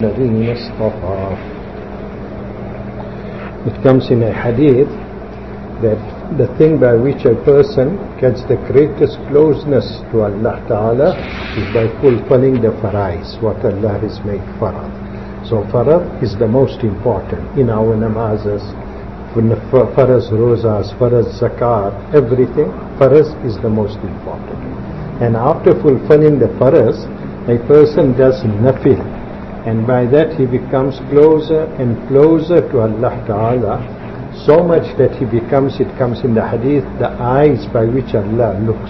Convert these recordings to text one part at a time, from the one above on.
الذين اصطفى. It comes in a hadith that the thing by which a person gets the greatest closeness to Allah Ta'ala is by fulfilling the farais, what Allah has made farad. So farad is the most important in our namazes, faraz rozas, faraz zakat, everything. Faraz is the most important. And after fulfilling the faraz, a person does nafil, and by that he becomes closer and closer to Allah Ta'ala, so much that he becomes, it comes in the hadith, the eyes by which Allah looks,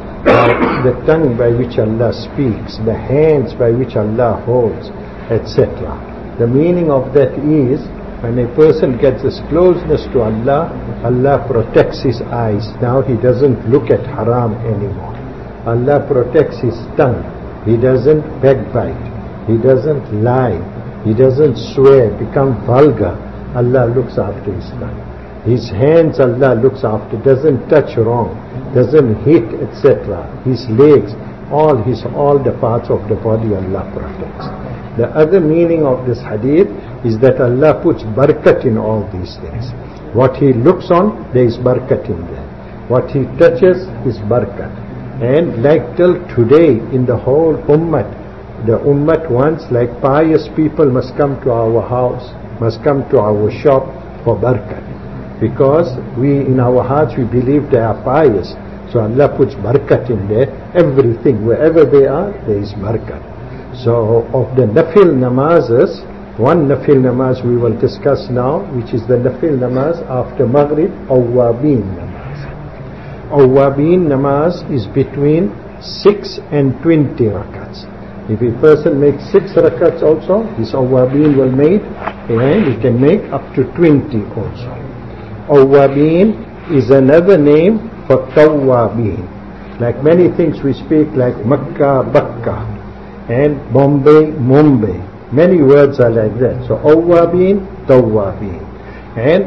the tongue by which Allah speaks, the hands by which Allah holds, etc. The meaning of that is, when a person gets this closeness to Allah, Allah protects his eyes. Now he doesn't look at haram anymore. Allah protects his tongue. He doesn't backbite. He doesn't lie. He doesn't swear, become vulgar. Allah looks after his tongue. His hands Allah looks after, doesn't touch wrong, doesn't hit, etc. His legs, all the parts of the body Allah protects. The other meaning of this hadith is that Allah puts barakat in all these things. What he looks on, there is barakat in there. What he touches is barakat. And like till today in the whole ummah, the ummah wants, like pious people must come to our house, must come to our shop for barakat. Because we, in our hearts, we believe they are pious. So Allah puts barakat in there. Everything, wherever they are, there is barakat. So of the nafil namazes, one nafil namaz we will discuss now, which is the nafil namaz after Maghrib, awwabin namaz. Awwabin namaz is between 6 and 20 rakats. If a person makes 6 rakats also, his awwabin will make, and he can make up to 20 also. Awwabin is another name for tawwabin. Like many things we speak, like Makkah, Bakka, and Bombay, Mumbai. Many words are like that. So awwabin, tawwabin. And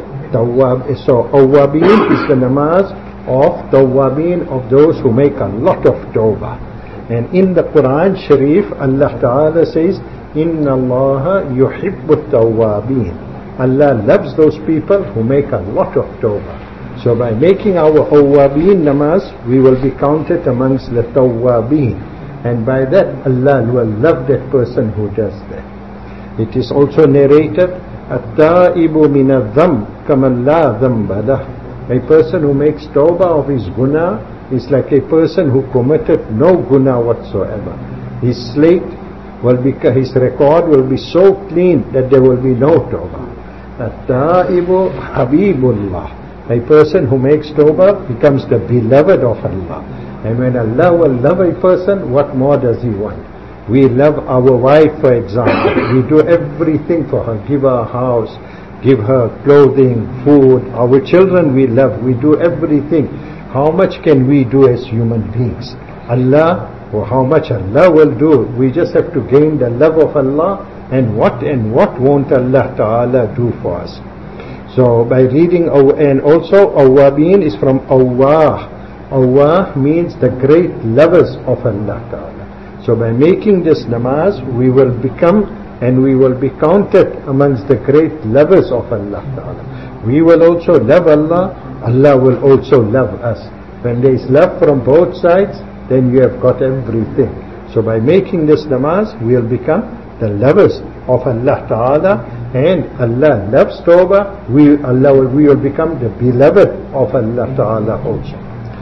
so awwabin is the namaz of tawwabin, of those who make a lot of tawbah. And in the Quran Sharif, Allah Ta'ala says, Inna Allah yuhibbu tawwabin. Allah loves those people who make a lot of tawbah. So by making our awwabin namaz, we will be counted amongst the tawwabin. And by that, Allah will love that person who does that. It is also narrated, At-ta'ibu min al-dhamb kaman la dhamba lah. A person who makes tawbah of his guna is like a person who committed no guna whatsoever. His slate will be, his record will be so clean that there will be no tawbah. At-ta'ibu habibullah. A person who makes tawbah becomes the beloved of Allah. And when Allah will love a person, what more does He want? We love our wife, for example. We do everything for her. Give her a house, give her clothing, food. Our children we love. We do everything. How much can we do as human beings? Allah, or how much Allah will do? We just have to gain the love of Allah. And what won't Allah Ta'ala do for us? So by reading, and also awwabin is from awwah. Awwah means the great lovers of Allah Ta'ala. So by making this namaz, we will become, and we will be counted amongst the great lovers of Allah Ta'ala. We will also love Allah, Allah will also love us. When there is love from both sides, then you have got everything. So by making this namaz, we will become the lovers of Allah Ta'ala, and Allah loves tawbah, we will become the beloved of Allah Ta'ala also.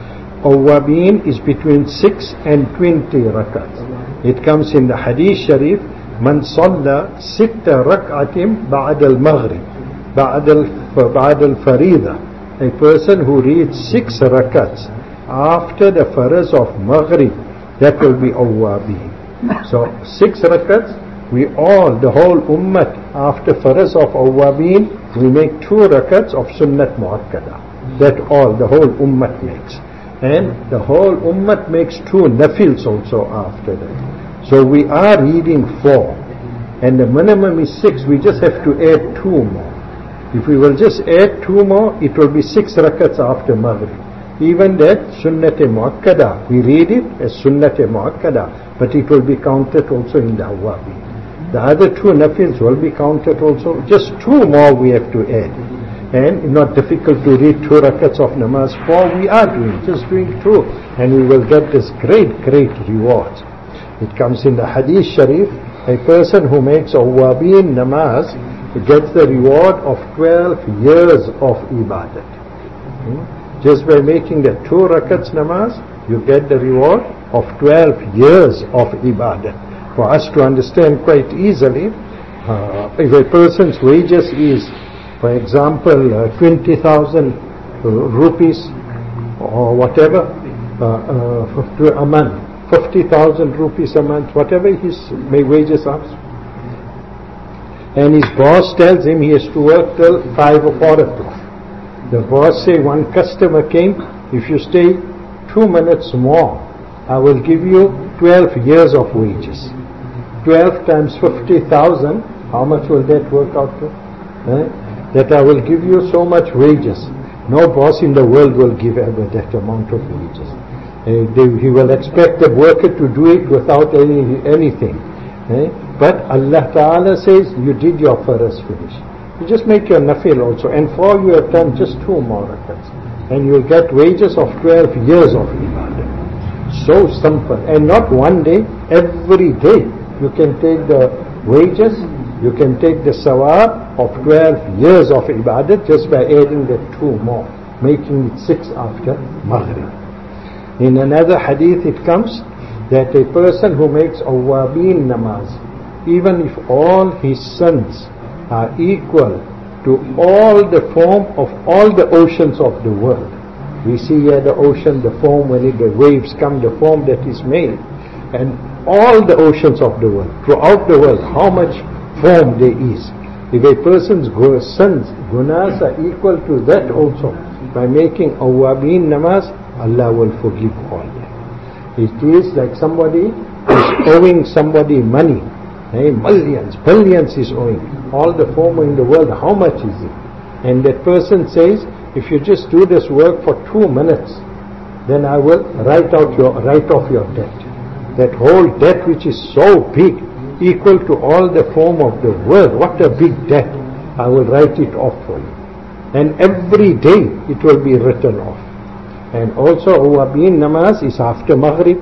Awwabin is between 6 and 20 rakats. It comes in the Hadith Sharif, Man salla sitta rak'atim ba'd al-maghrib, ba'd al-farida. A person who reads 6 rakats after the faraz of maghrib, that will be awwabin. So 6 rakats, the whole ummah, after faraz of awwabin, we make 2 rakats of sunnat muakkada. That the whole ummah makes. And the whole ummah makes 2 nafils also after that. So we are reading 4. And the minimum is 6. We just have to add 2 more. If we will just add 2 more, it will be 6 rakats after maghrib. Even that sunnat muakkada, we read it as sunnat muakkada, but it will be counted also in the awwabin. The other 2 nafils will be counted also. Just 2 more we have to add. And not difficult to read 2 rakats of namaz. 4 we are doing, just doing 2. And we will get this great reward. It comes in the hadith sharif, a person who makes awwabin namaz gets the reward of 12 years of ibadat. Just by making the 2 rakats namaz, you get the reward of 12 years of ibadat. For us to understand quite easily, if a person's wages is, for example, 20,000 rupees or whatever a month, 50,000 rupees a month, whatever his wages are, and his boss tells him he has to work till 5 or 4 o'clock. The boss say, one customer came, if you stay 2 minutes more, I will give you 12 years of wages. 12 times 50,000, how much will that work out to? That I will give you so much wages. No boss in the world will give ever that amount of wages. He will expect the worker to do it without anything. But Allah Ta'ala says, you did your farz finish. You just make your nafil also. And 4 you have done just 2 more rakats. And you'll get wages of 12 years of ibadah. So simple. And not one day, every day. You can take the wages, you can take the sawab of 12 years of ibadat just by adding the 2 more, making it 6 after Maghrib. In another hadith it comes that a person who makes awwabin namaz, even if all his sons are equal to all the foam of all the oceans of the world. We see here the ocean, the foam, when the waves come, the foam that is made, and all the oceans of the world, throughout the world, how much foam there is. If a person's sons' gunas are equal to that also, by making awwabin namaz, Allah will forgive all that. It is like somebody is owing somebody money. Millions, billions is owing. All the foam in the world, how much is it? And that person says, if you just do this work for 2 minutes, then I will write off your debt. That whole debt which is so big, equal to all the foam of the world, what a big debt, I will write it off for you. And every day it will be written off. And also awwabin namaz is after Maghrib.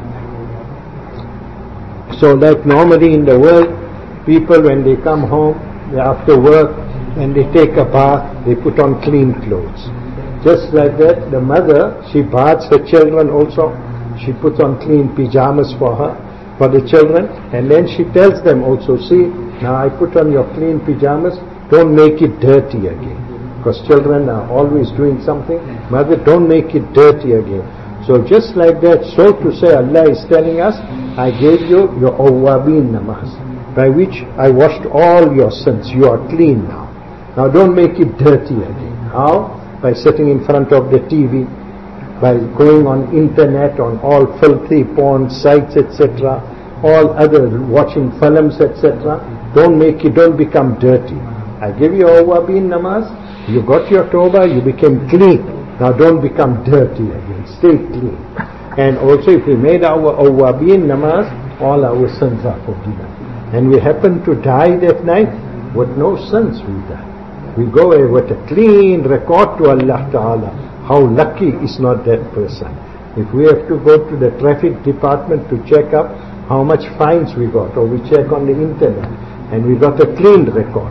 So like normally in the world, people when they come home, after work, and they take a bath, they put on clean clothes. Just like that, the mother, she baths her children also. She puts on clean pyjamas for the children, and then she tells them also, see, now I put on your clean pyjamas, don't make it dirty again. Because children are always doing something. Mother, don't make it dirty again. So just like that, so to say, Allah is telling us, I gave you your awwabin namaz, by which I washed all your sins. You are clean now. Now don't make it dirty again. How? By sitting in front of the TV, by going on internet, on all filthy porn sites, etc., all other watching films, etc. Don't become dirty. I give you awwabin namaz, you got your tawbah, you became clean. Now don't become dirty again, stay clean. And also if we made our awwabin namaz, all our sins are forgiven. And we happen to die that night with no sins we die. We go away with a clean record to Allah Ta'ala. How lucky is not that person. If we have to go to the traffic department to check up how much fines we got, or we check on the internet, and we got a clean record.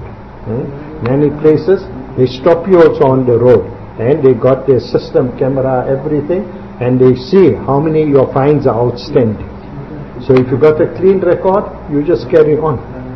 Many places, they stop you also on the road, and they got their system camera, everything, and they see how many your fines are outstanding. So if you got a clean record, you just carry on.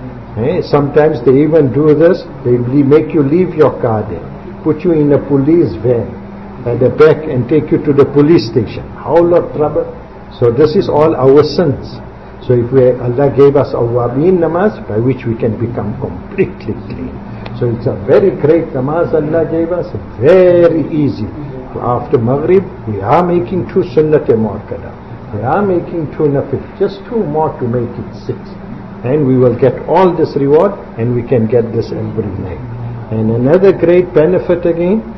Sometimes they even do this, they make you leave your car there, put you in a police van at the back and take you to the police station. How lot trouble. So this is all our sins. So if Allah gave us awwabin namaz, by which we can become completely clean. So it's a very great namaz Allah gave us, very easy. So after Maghrib, we are making 2 sunnat muakkada. We are making 2 nafil, just 2 more to make it 6. And we will get all this reward, and we can get this every night. And another great benefit again,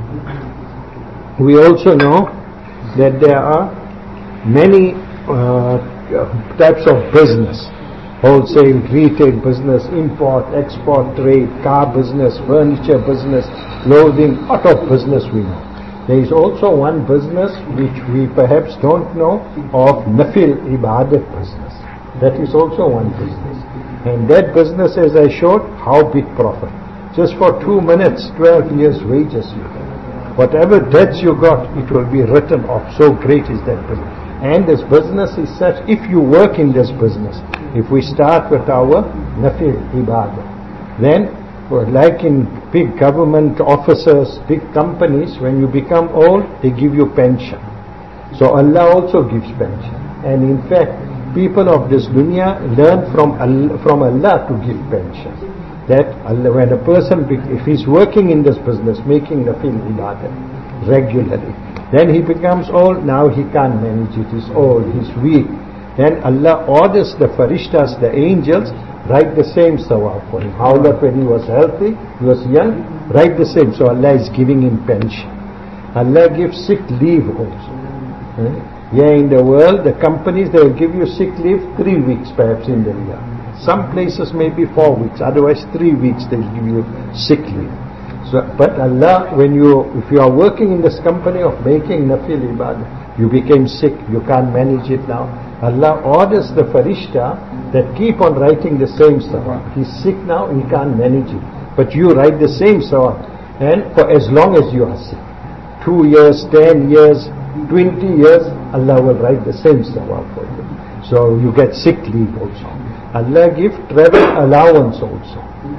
we also know that there are many types of business. wholesale, retail business, import, export trade, car business, furniture business, clothing, lot of business we know. There is also one business which we perhaps don't know of, nafil ibadat business. That is also one business. And that business, as I showed, how big profit. Just for 2 minutes, 12 years wages you get. Whatever debts you got, it will be written off. So great is that business. And this business is such, if you work in this business, if we start with our nafil ibadah, then like in big government officers, big companies, when you become old, they give you pension. So Allah also gives pension. And in fact, people of this dunya learn from Allah to give pension. That Allah, when a person, if he's working in this business, making nafil ibadah regularly, then he becomes old, now he can't manage it, he's old, he's weak. Then Allah orders the farishtas, the angels, write the same sawab for him. How that when he was healthy, he was young, write the same. So Allah is giving him pension. Allah gives sick leave also. Yeah, in the world, the companies, they will give you sick leave 3 weeks perhaps in the year. Some places maybe 4 weeks, otherwise 3 weeks they will give you sick leave. So, but Allah, if you are working in this company of making nafil ibadah, you became sick, you can't manage it now. Allah orders the farishta that keep on writing the same sawab. He's sick now, he can't manage it. But you write the same sawab. And for as long as you are sick, 2 years, 10 years, 20 years, Allah will write the same sawab for you. So you get sick leave also. Allah gives travel allowance also.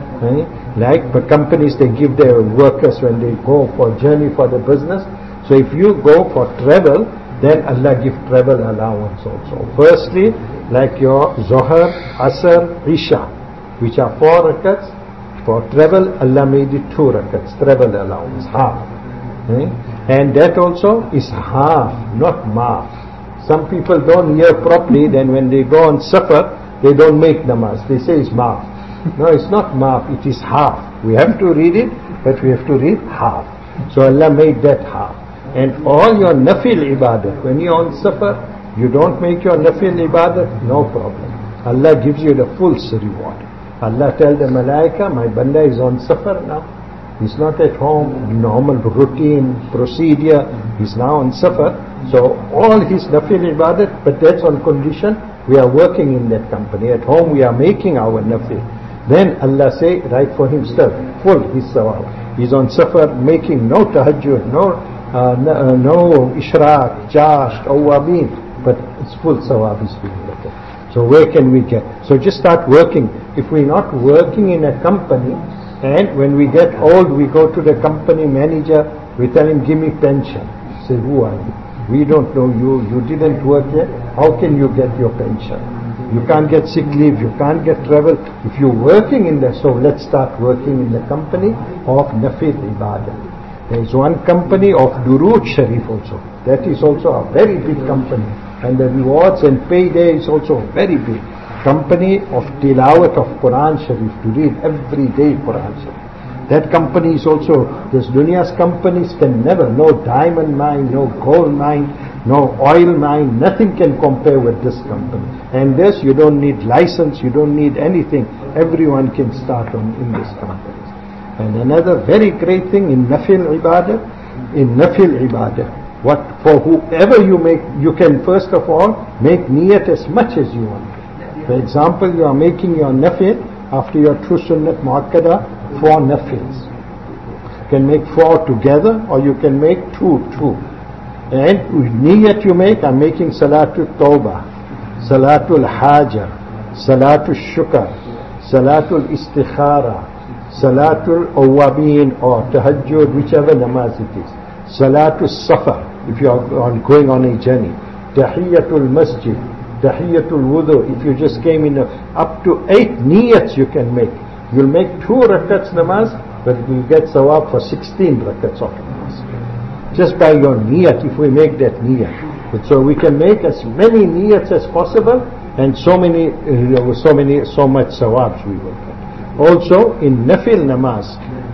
Like the companies, they give their workers when they go for journey for the business. So if you go for travel, then Allah gives travel allowance also. Firstly, like your Zohar, Asr, Isha, which are 4 rakats. For travel, Allah made it 2 rakats, travel allowance, half. And that also is half, not maaf. Some people don't hear properly, then when they go on safar, they don't make namaz. They say it's maaf. No, it's not maaf, it is half. We have to read it, but we have to read half. So Allah made that half. And all your nafil ibadah, when you're on safar, you don't make your nafil ibadah, no problem. Allah gives you the full reward. Allah tells the malaika, my banda is on safar now. He's not at home, normal routine, procedure. He's now on safar. So all his nafil ibadah, but that's on condition we are working in that company. At home we are making our nafil. Then Allah say, write for himself, full his sawab. He's on safar making no tahajjud, no ishraq, jasht, awabin, but it's full sawab is being written. So where can we get? So just start working. If we're not working in a company, and when we get old, we go to the company manager, we tell him, give me pension. Say, who are you? We don't know you. You didn't work yet. How can you get your pension? You can't get sick leave. You can't get travel. If you're working in there, so let's start working in the company of nafil ibadah. There is one company of Durood Sharif also. That is also a very big company. And the rewards and payday is also very big. Company of tilawat of Quran Sharif, to read every day Quran Sharif. That company is also, this dunya's companies can never, no diamond mine, no gold mine, no oil mine, nothing can compare with this company. And this, you don't need license, you don't need anything. Everyone can start in this company. And another very great thing in nafil ibadah, for whoever you make, you can first of all make niyat as much as you want. For example, you are making your nafil after your true sunnat muakkada, 4 nafils. You can make 4 together, or you can make 2. And with niyat you make, I'm making salatul tawbah, salatul haja, salatul shukr, salatul istikhara, salatul awabin or tahajjud, whichever namaz it is, salatul safar, if you are going on a journey, tahiyatul masjid, tahiyatul wudu, if you just came in, up to 8 niyats you can make. You'll make 2 rakats namaz, but you'll get sawab for 16 rakats of namaz. Just by your niyat, if we make that niyat. So we can make as many niyats as possible, and so much sawabs we will get. Also in nafil namaz,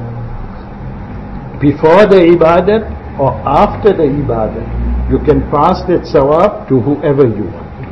before the ibadat or after the ibadat, you can pass that sawab to whoever you want.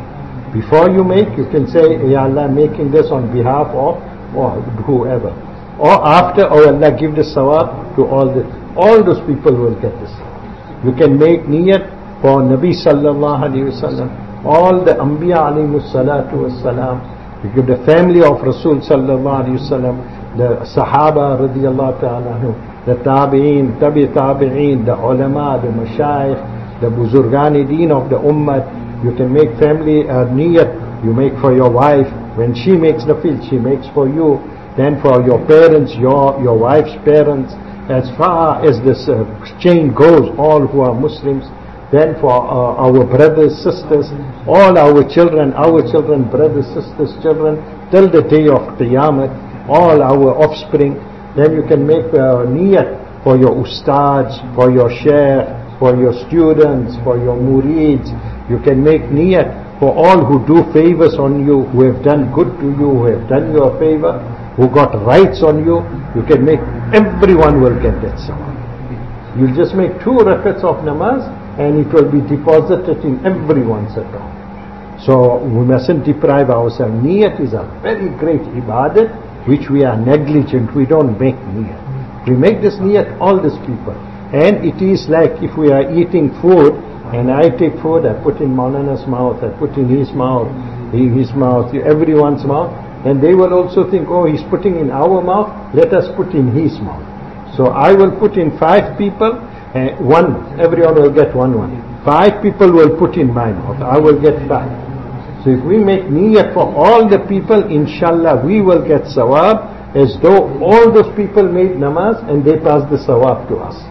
Before you make, you can say, Ya Allah, I'm making this on behalf of or whoever. Or after, oh Allah, give the sawab to all those people will get this. You can make niyat for Nabi sallallahu alayhi wasallam, all the Anbiya alayhi salatu wassalam. You give the family of Rasul sallallahu alayhi wasallam, the Sahaba radiyallahu ta'ala anhu, the Tabi'een, Tabi'een, the Ulama, the Mashayikh, the Buzurgani Deen of the Ummah. You can make family niyat, you make for your wife. When she makes the field, she makes for you. Then for your parents, your wife's parents, as far as this chain goes, all who are Muslims. Then for our brothers, sisters, all our children, brothers, sisters, children, till the day of Qiyamah, all our offspring. Then you can make niyat for your ustads, for your shaykh, for your students, for your murids. You can make niyat for all who do favors on you, who have done good to you, who have done you a favor, who got rights on you. You can make, everyone will get that sawab. You'll just make 2 rakats of namaz and it will be deposited in everyone's account. So we mustn't deprive ourselves. Niyat is a very great ibadat which we are negligent. We don't make niyat. We make this niyat, all these people. And it is like if we are eating food, and I take food, I put in Maulana's mouth, I put in his mouth, everyone's mouth, and they will also think, oh, he's putting in our mouth, let us put in his mouth. So I will put in 5 people, everyone will get one. 5 people will put in my mouth, I will get 5. So if we make niyat for all the people, inshallah, we will get sawab, as though all those people made namaz and they passed the sawab to us.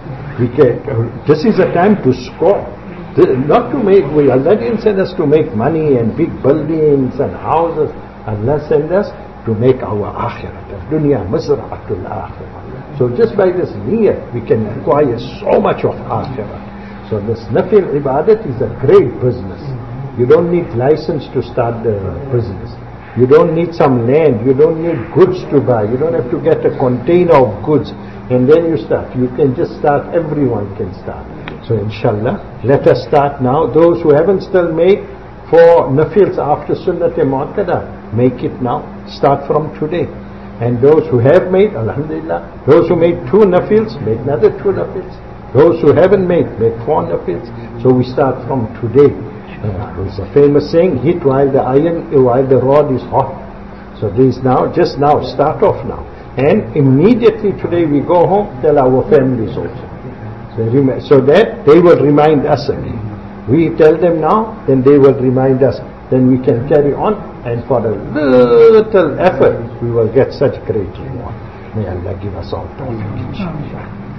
This is a time to score. Not to make, Allah didn't send us to make money and big buildings and houses. Allah sent us to make our akhirat. Dunya mazra'atul akhirah. So just by this niyat, we can acquire so much of akhirat. So this nafil ibadat is a great business. You don't need license to start the business. You don't need some land. You don't need goods to buy. You don't have to get a container of goods. And then you start. You can just start. Everyone can start. So inshallah, let us start now. Those who haven't still made for nafils after sunnat mu'akkada, make it now. Start from today. And those who have made, alhamdulillah. Those who made 2 nafils, make another 2 nafils. Those who haven't made, make 4 nafils. So we start from today. There's a famous saying, hit while the rod is hot. So this now, just now, start off now. And immediately today we go home, tell our families also. So that they will remind us again. We tell them now, then they will remind us. Then we can carry on, and for a little effort, we will get such great reward. May Allah give us all tawfiq, inshallah.